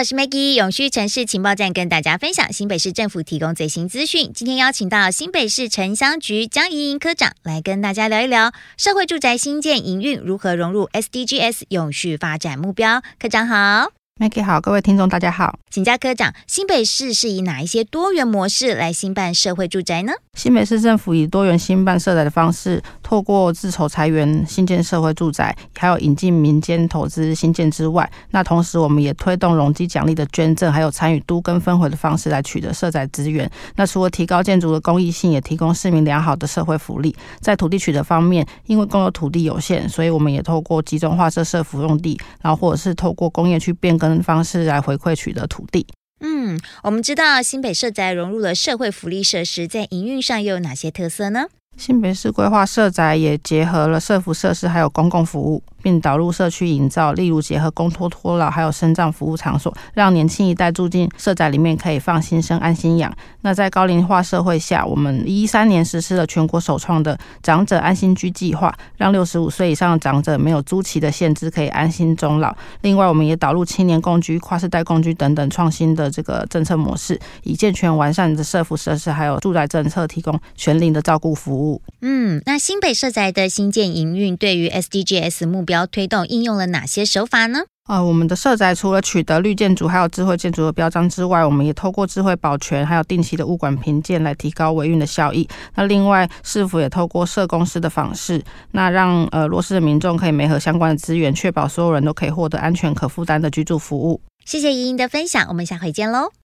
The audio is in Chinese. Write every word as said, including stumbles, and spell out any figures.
我是 Maggie， 永续城市情报站跟大家分享新北市政府提供最新资讯。今天邀请到新北市城乡局江怡莹科长来跟大家聊一聊社会住宅新建营运如何融入 S D Gs 永续发展目标。科长好。 Maggie 好，各位听众大家好。 请教科长，新北市是以哪一些多元模式来兴办社会住宅呢？ 新北市政府以多元兴办社宅的方式，透过自筹财源新建社会住宅，还有引进民间投资新建之外，那同时我们也推动容积奖励的捐赠，还有参与都更分回的方式来取得社宅资源。那除了提高建筑的公益性，也提供市民良好的社会福利。在土地取得方面，因为公有土地有限，所以我们也透过集中化设社福用地，然后或者是透过工业去变更方式来回馈取得土地。 嗯，我们知道新北社宅融入了社会福利设施，在营运上又有哪些特色呢？ 新北市规划社宅也结合了社福设施还有公共服务，并导入社区营造，例如结合公托托老还有身障服务场所，让年轻一代住进社宅里面可以放心生安心养。那在高龄化社会下，我们一三年实施了全国首创的长者安心居计划，让六十五岁以上的长者没有租期的限制，可以安心终老。另外我们也导入青年共居、跨世代共居等等创新的这个政策模式，以健全完善的社福设施还有住宅政策，提供全龄的照顾服务。 嗯，那新北社宅的新建营运对于 S D Gs 目标推动应用了哪些手法呢？ 呃，我们的社宅除了取得绿建筑还有智慧建筑的标章之外，我们也透过智慧保全还有定期的物管评鉴来提高维运的效益。那另外市府也透过社公司的访视，那让呃弱势的民众可以媒合相关的资源，确保所有人都可以获得安全可负担的居住服务。 谢谢怡莹的分享，我们下回见喽。